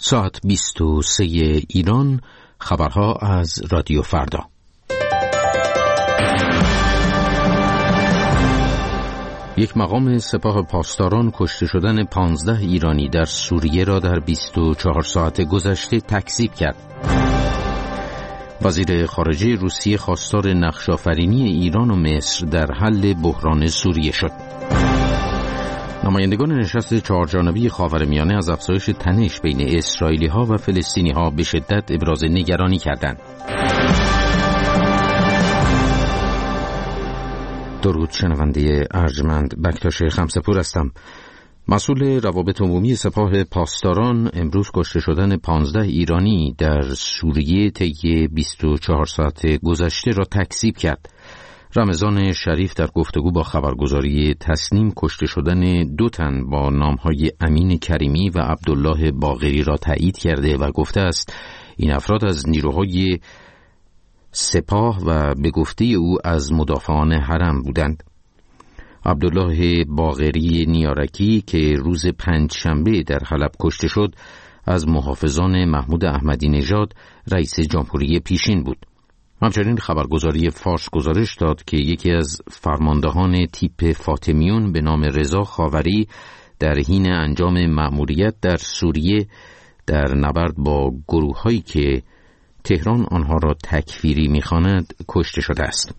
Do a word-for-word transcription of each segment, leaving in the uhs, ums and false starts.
ساعت بیست و سه ایران، خبرها از رادیو فردا. یک مقام سپاه پاسداران کشته شدن پانزده ایرانی در سوریه را در بیست و چهار ساعت گذشته تکذیب کرد. وزیر خارجه روسیه خواستار نقش‌آفرینی ایران و مصر در حل بحران سوریه شد. نمایندگان نشست چهارجانبه خاورمیانه از افزایش تنش بین اسرائیلی‌ها و فلسطینی‌ها به شدت ابراز نگرانی کردند. درود شنونده ارجمند، بکتاش خمسه‌پور هستم. مسئول روابط عمومی سپاه پاسداران امروز کشته شدن پانزده ایرانی در سوریه طی بیست و چهار ساعت گذشته را تکذیب کرد. رمضان شریف در گفتگو با خبرگزاری تسنیم کشته شدن دو تن با نامهای امین کریمی و عبدالله باقری را تایید کرده و گفته است این افراد از نیروهای سپاه و به گفته او از مدافعان حرم بودند. عبدالله باقری نیارکی که روز پنجشنبه در حلب کشته شد از محافظان محمود احمدی نژاد رئیس جمهوری پیشین بود. همچنین خبرگزاری فارس گزارش داد که یکی از فرماندهان تیپ فاطمیون به نام رضا خاوری در حین انجام مأموریت در سوریه در نبرد با گروه‌هایی که تهران آنها را تکفیری می‌خواند کشته شده است.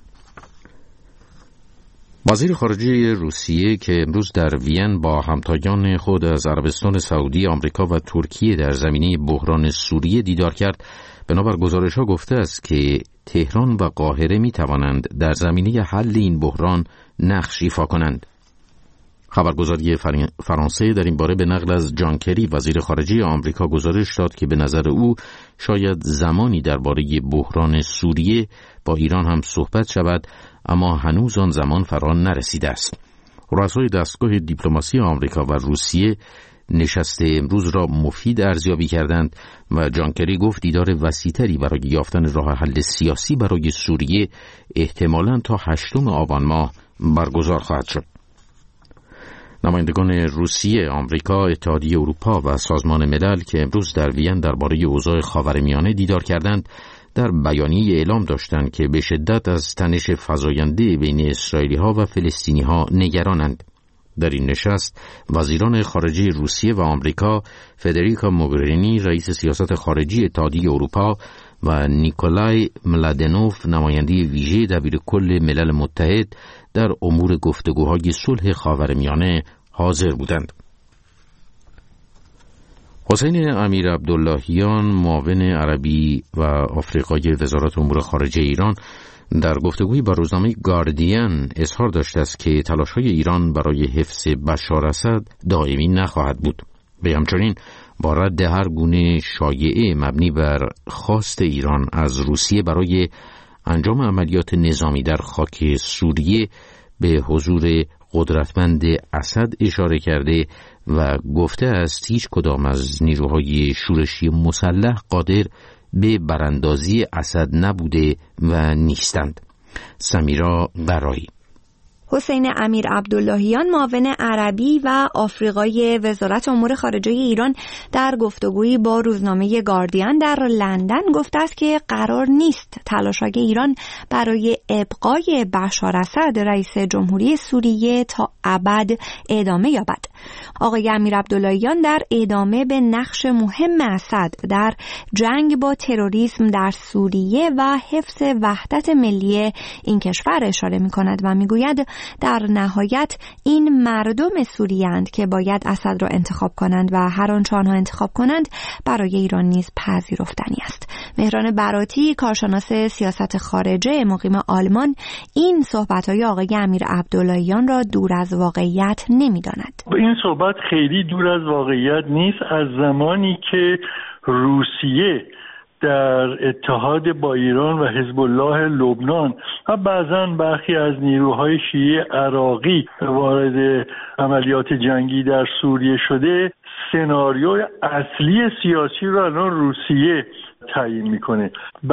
وزیر خارجه روسیه که امروز در وین با همتایان خود از عربستان سعودی، آمریکا و ترکیه در زمینه بحران سوریه دیدار کرد، بنابر گزارش‌ها گفته است که تهران و قاهره می‌توانند در زمینه حل این بحران نقش ایفا کنند. خبرگزاری فرانسه در این باره به نقل از جان کری وزیر خارجه آمریکا گزارش داد که به نظر او شاید زمانی درباره بحران سوریه با ایران هم صحبت شود، اما هنوز آن زمان فرا نرسیده است. رؤسای دستگاه دیپلماسی آمریکا و روسیه نشست امروز را مفید ارزیابی کردند و جان کری گفت دیدار وسیع‌تری برای یافتن راه حل سیاسی برای سوریه احتمالاً تا هشتم آبان ماه برگزار خواهد شد. نمایندگان روسیه، آمریکا، اتحادیه اروپا و سازمان ملل که امروز در وین درباره اوضاع خاورمیانه دیدار کردند، در بیانیه اعلام داشتند که به شدت از تنش فزاینده بین اسرائیلی‌ها و فلسطینی‌ها نگرانند. در این نشست وزیران خارجه روسیه و آمریکا، فدریکا موگرینی رئیس سیاست خارجی اتحادیه اروپا و نیکولای ملادنوف نماینده ویژه دبیرکل ملل متحد در امور گفتگوهای صلح خاورمیانه حاضر بودند. حسین امیر عبداللهیان معاون عربی و آفریقای وزارت امور خارجه ایران در گفتگویی با روزنامه گاردین اظهار داشته است که تلاش‌های ایران برای حفظ بشار اسد دائمی نخواهد بود. به همچنین با رد هر گونه شایعه مبنی بر خواست ایران از روسیه برای انجام عملیات نظامی در خاک سوریه به حضور قدرتمند اسد اشاره کرده و گفته است هیچ کدام از نیروهای شورشی مسلح قادر به براندازی اسد نبوده و نیستند. سمیرا برایی. حسین امیر عبداللهیان معاون عربی و آفریقای وزارت امور خارجه ایران در گفتگویی با روزنامه گاردین در لندن گفته است که قرار نیست تلاش‌های ایران برای ابقای بشار اسد رئیس جمهوری سوریه تا ابد ادامه یابد. آقای امیر عبداللهیان در ادامه به نقش مهم اسد در جنگ با تروریسم در سوریه و حفظ وحدت ملی این کشور اشاره می‌کند و می‌گوید در نهایت این مردم سوریه‌اند که باید اسد را انتخاب کنند و هر آنچه آنها انتخاب کنند برای ایران نیز پذیرفتنی است. مهران براتی، کارشناس سیاست خارجه مقیم آلمان، این صحبت‌های آقای امیر عبداللهیان را دور از واقعیت نمی‌داند. این صحبت خیلی دور از واقعیت نیست. از زمانی که روسیه در اتحاد با ایران و حزب الله لبنان و بعضاً برخی از نیروهای شیعه عراقی وارد عملیات جنگی در سوریه شده، سناریوی اصلی سیاسی رو الان روسیه تعیین میکنه.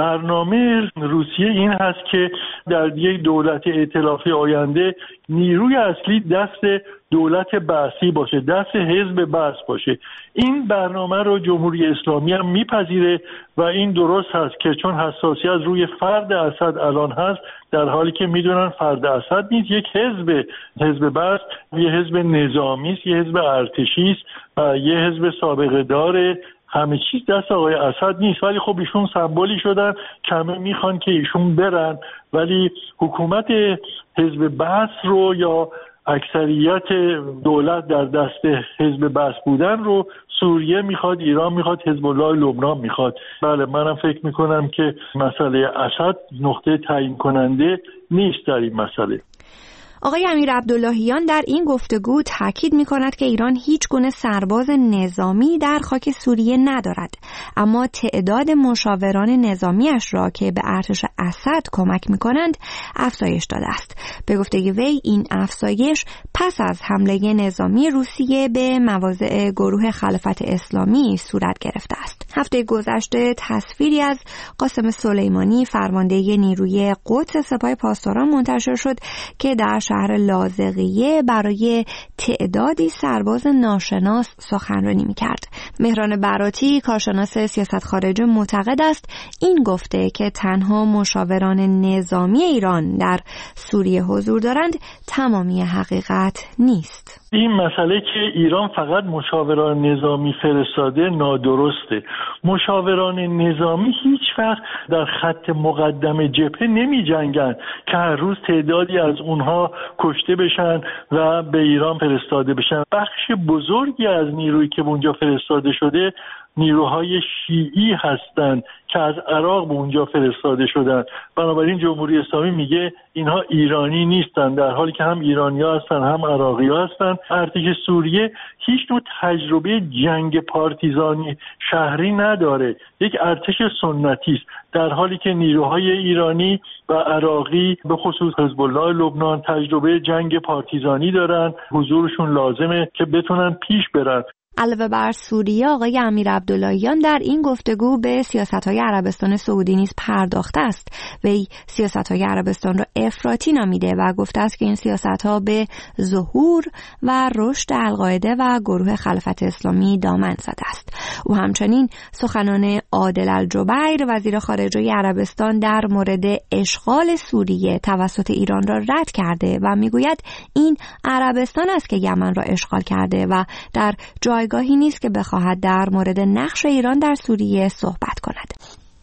برنامه روسیه این هست که در یک دولت ائتلافی آینده نیروی اصلی دست دولت بعثی باشه، دست حزب بعث باشه. این برنامه رو جمهوری اسلامی هم میپذیره و این درست هست که چون حساسیت روی فرد اسد الان هست، در حالی که میدونن فرد اسد نیست، یک حزب حزب بعث یه حزب نظامی است، یه حزب ارتشی است و یه حزب سابقه داره، همه چیز دست آقای اسد نیست. ولی خب ایشون سمبولی شدن، کمه میخوان که ایشون برن، ولی حکومت حزب بعث رو یا اکثریت دولت در دست حزب بعث بودن رو سوریه میخواد، ایران میخواد، حزب الله لبنان میخواد. بله منم فکر میکنم که مسئله اسد نقطه تعیین کننده نیست در این مسئله. آقای امیر عبداللهیان در این گفتگو تاکید می‌کند که ایران هیچ گونه سرباز نظامی در خاک سوریه ندارد، اما تعداد مشاوران نظامیش را که به ارتش اسد کمک می‌کنند افزایش داده است. به گفته وی این افزایش پس از حمله نظامی روسیه به مواضع گروه خلافت اسلامی صورت گرفته است. هفته گذشته تصویری از قاسم سلیمانی فرمانده نیروی قدس سپاه پاسداران منتشر شد که در شهر لاذقیه برای تعدادی سرباز ناشناس سخنرانی می‌کرد. مهران براتی کارشناس سیاست خارجی معتقد است این گفته که تنها مشاوران نظامی ایران در سوریه حضور دارند تمامی حقیقت نیست. این مسئله که ایران فقط مشاوران نظامی فرستاده نادرسته. مشاوران نظامی هیچ وقت در خط مقدم جبهه نمی جنگن که هر روز تعدادی از اونها کشته بشن و به ایران فرستاده بشن. بخش بزرگی از نیرویی که اونجا فرستاده شده نیروهای شیعی هستند که از عراق به اونجا فرستاده شدن. بنابراین جمهوری اسلامی میگه اینها ایرانی نیستن، در حالی که هم ایرانی‌ها هستن هم عراقی‌ها هستن. ارتش سوریه هیچ نوع تجربه جنگ پارتیزانی شهری نداره، یک ارتش سنتی است، در حالی که نیروهای ایرانی و عراقی به خصوص حزب الله لبنان تجربه جنگ پارتیزانی دارن. حضورشون لازمه که بتونن پیش برن. علاوه بر سوریه، آقای امیر عبداللهیان در این گفتگو به سیاست‌های عربستان سعودی نیز پرداخته است. وی سیاست‌های عربستان را افراطی نامیده و گفته است که این سیاست‌ها به ظهور و رشد القاعده و گروه خلافت اسلامی دامن زده است. او همچنین سخنان عادل الجبیر وزیر خارجه عربستان در مورد اشغال سوریه توسط ایران را رد کرده و میگوید این عربستان است که یمن را اشغال کرده و در جای جایگاهی نیست که بخواهد در مورد نقش ایران در سوریه صحبت کند.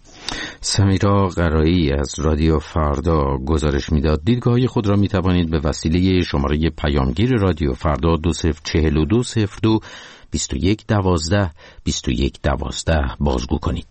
سمیرا قرایی از رادیو فردا گزارش میداد. دیدگاهی خود را می توانید به وسیله شماره پیامگیر رادیو فردا دو صفر چهل و دو صفر دو بیست و یک دوازده بیست و یک دوازده بازگو کنید.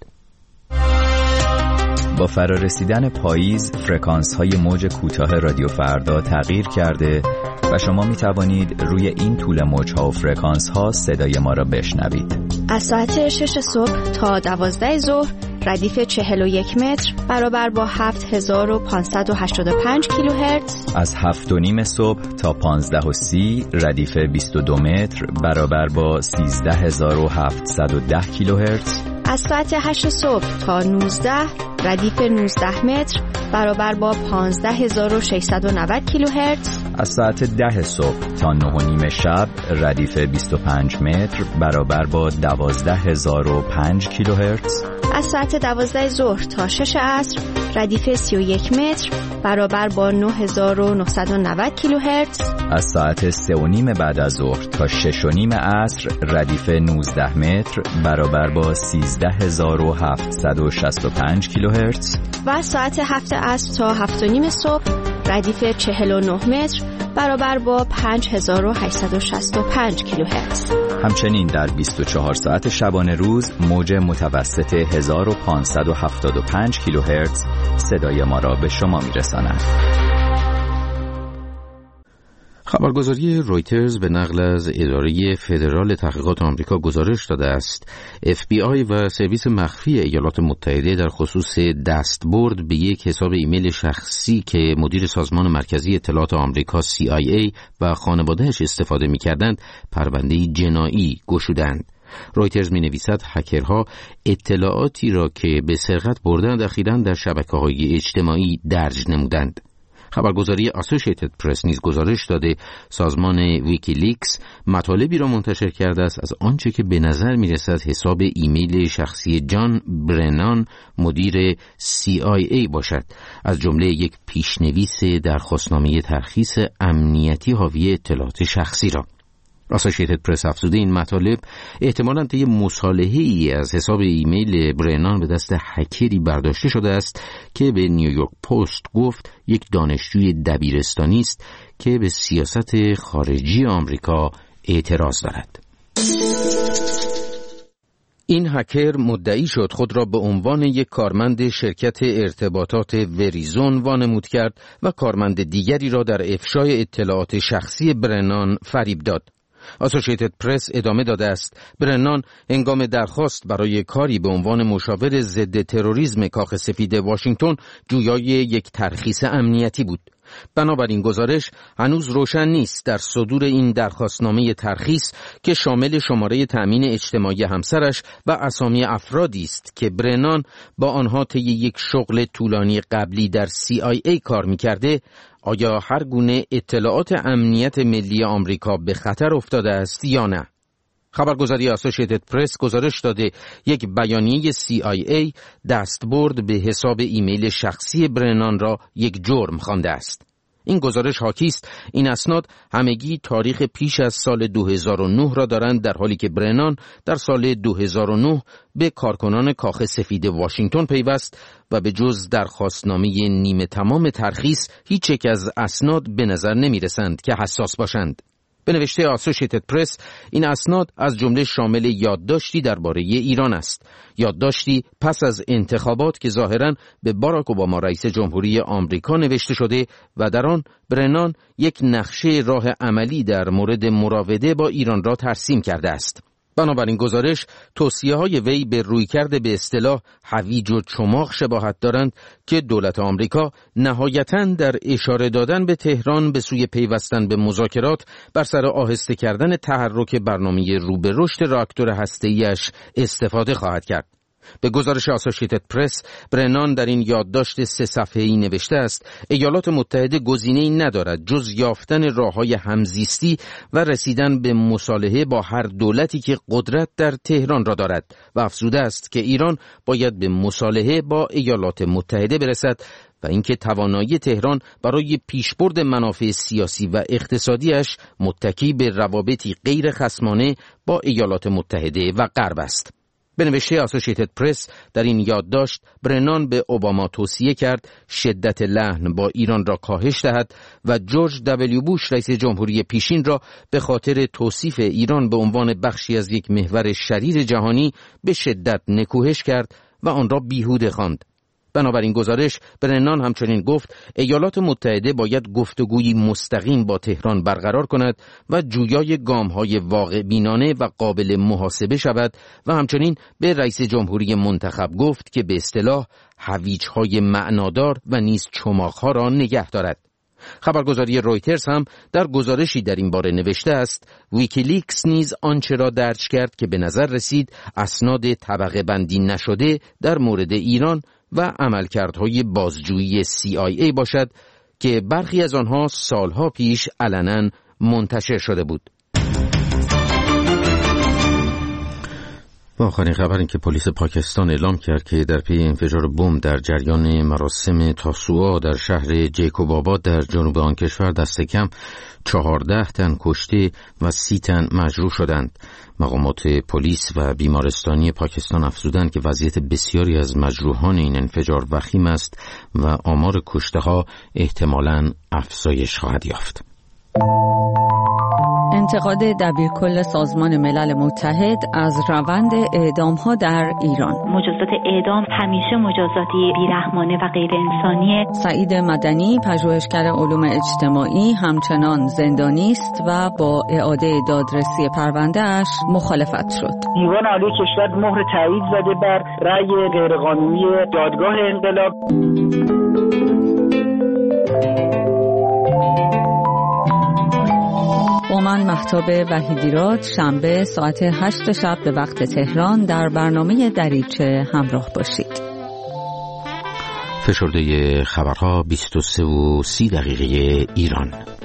با فرارسیدن پاییز فرکانس های موج کوتاه رادیو فردا تغییر کرده و شما می توانید روی این طول موج ها و فرکانس ها صدای ما را بشنوید. از ساعت شش صبح تا دوازده ظهر ردیف چهل و یک متر برابر با هفت هزار و پانصد و هشتاد و پنج کیلوهرتز. از هفت و نیم صبح تا پانزده و سی ردیف بیست و دو متر برابر با سیزده هزار و هفتصد و ده کیلوهرتز. از ساعت هشت صبح تا نوزده ردیف نوزده متر برابر با پانزده هزار و ششصد و نود کیلوهرتز. از ساعت ده صبح تا نه و نیم شب ردیف بیست و پنج متر برابر با دوازده هزار و پنج کیلوهرتز. از ساعت دوازده ظهر تا شش عصر ردیف سی و یک متر برابر با نه هزار و نهصد و نود کیلوهرتز. از ساعت سه و نیم بعد از ظهر تا شش و نیم عصر ردیف نوزده متر برابر با سیزده هزار و هفتصد و شصت و پنج کیلوهرتز. و از ساعت هفت عصر تا هفت و نیم صبح ردیف چهل و نه متر برابر با پنج هزار و هشتصد و شصت و پنج کیلوهرتز. همچنین در بیست و چهار ساعت شبانه روز موج متوسط هزار و پانصد و هفتاد و پنج کیلوهرتز صدای ما را به شما می‌رساند. خبرگزاری رویترز به نقل از اداره فدرال تحقیقات آمریکا گزارش داده است اف بی آی و سرویس مخفی ایالات متحده در خصوص دستبرد به یک حساب ایمیل شخصی که مدیر سازمان مرکزی اطلاعات آمریکا سی آی ای و خانواده‌اش استفاده می‌کردند پرونده جنایی گشودند. رویترز می‌نویسد هکرها اطلاعاتی را که به سرقت بردند اخیراً در شبکه‌های اجتماعی درج نمودند. خبرگزاری اسوسییتد پرس نیز گزارش داده سازمان ویکیلیکس مطالبی را منتشر کرده است از آنچه که به نظر می‌رسد حساب ایمیل شخصی جان برنان مدیر سی آی ای باشد، از جمله یک پیشنویس درخواستنامه ترخیص امنیتی حاوی اطلاعات شخصی را. اسوسییتد پرس افزوده این مطالب احتمالاً طی مصالحه‌ای از حساب ایمیل برنان به دست هکری برداشته شده است که به نیویورک پست گفت یک دانشجوی دبیرستانی است که به سیاست خارجی آمریکا اعتراض دارد. این هکر مدعی شد خود را به عنوان یک کارمند شرکت ارتباطات وریزون وانمود کرد و کارمند دیگری را در افشای اطلاعات شخصی برنان فریب داد. اسوسییتد پرس ادامه داده است برنان هنگام درخواست برای کاری به عنوان مشاور ضد تروریسم کاخ سفید واشنگتن جویای یک ترخیص امنیتی بود. بنابراین گزارش هنوز روشن نیست در صدور این درخواستنامه ترخیص که شامل شماره تأمین اجتماعی همسرش و اسامی افرادی است که برنان با آنها طی یک شغل طولانی قبلی در سی آی ای کار می‌کرده، آیا هر گونه اطلاعات امنیت ملی آمریکا به خطر افتاده است یا نه؟ خبرگزاری اسوسییتد پرس گزارش داده یک بیانیه سی آی ای دستبرد به حساب ایمیل شخصی برنان را یک جرم خوانده است. این گزارش حاکی است این اسناد همگی تاریخ پیش از سال دو هزار و نه را دارند، در حالی که برنان در سال دو هزار و نه به کارکنان کاخ سفید واشنگتن پیوست و به جز درخواستنامه نیمه تمام ترخیص هیچ یک از اسناد به نظر نمی رسند که حساس باشند. به نوشته اسوسییتد پرس این اسناد از جمله شامل یادداشتی درباره ایران است، یادداشتی پس از انتخابات که ظاهراً به باراک اوباما رئیس جمهوری آمریکا نوشته شده و در آن برنان یک نقشه راه عملی در مورد مراوده با ایران را ترسیم کرده است. بنابراین گزارش توصیه‌های وی به رویکرد به اصطلاح هویج و چماق شباهت دارند که دولت آمریکا نهایتاً در اشاره دادن به تهران به سوی پیوستن به مذاکرات بر سر آهسته کردن تحرک برنامه رو به رشد راکتور هسته‌ای‌اش استفاده خواهد کرد. به گزارش اسوسییتد پرس برنان در این یادداشت سه صفحه‌ای نوشته است ایالات متحده گزینه‌ای ندارد جز یافتن راه‌های همزیستی و رسیدن به مصالحه با هر دولتی که قدرت در تهران را دارد و افزوده است که ایران باید به مصالحه با ایالات متحده برسد و اینکه توانایی تهران برای پیشبرد منافع سیاسی و اقتصادیش متکی به روابطی غیر خصمانه با ایالات متحده و غرب است. به نوشته اسوسییتد پرس در این یادداشت برنان به اوباما توصیه کرد شدت لحن با ایران را کاهش دهد و جورج دبلیو بوش رئیس جمهوری پیشین را به خاطر توصیف ایران به عنوان بخشی از یک محور شریر جهانی به شدت نکوهش کرد و آن را بیهوده خواند. بنابراین گزارش برنان همچنین گفت ایالات متحده باید گفتگویی مستقیم با تهران برقرار کند و جویای گام‌های واقع بینانه و قابل محاسبه شود و همچنین به رئیس جمهوری منتخب گفت که به اصطلاح هویج‌های معنادار و نیز چماق‌ها را نگه دارد. خبرگزاری رویترز هم در گزارشی در این باره نوشته است ویکیلیکس نیز آنچه را درج کرد که به نظر رسید اسناد طبقه بندی نشده در مورد ایران و عملکردهای بازجویی سی آی ای باشد که برخی از آنها سالها پیش علنا منتشر شده بود. با آخرین خبر این که پلیس پاکستان اعلام کرد که در پی انفجار بمب در جریان مراسم تاسوعا در شهر جیکوب آباد در جنوب آن کشور دست کم چهارده تن کشته و سی تن مجروح شدند. مقامات پلیس و بیمارستانی پاکستان افزودند که وضعیت بسیاری از مجروحان این انفجار وخیم است و آمار کشته ها احتمالاً افزایش خواهد یافت. انتقاد دبیرکل سازمان ملل متحد از روند اعدام‌ها در ایران. مجازات اعدام همیشه مجازاتی بیرحمانه و غیر انسانیه. سعید مدنی، پژوهشگر علوم اجتماعی، همچنان زندانی است و با اعاده دادرسی پرونده‌اش مخالفت شد. دیوان عالی کشور مهر تایید زده بر رأی غیرقانونی دادگاه انقلاب. با من مهتاب وحیدیراد، شنبه ساعت هشت شب به وقت تهران در برنامه دریچه همراه باشید. فشرده خبرها بیست و سه و سی دقیقه ایران.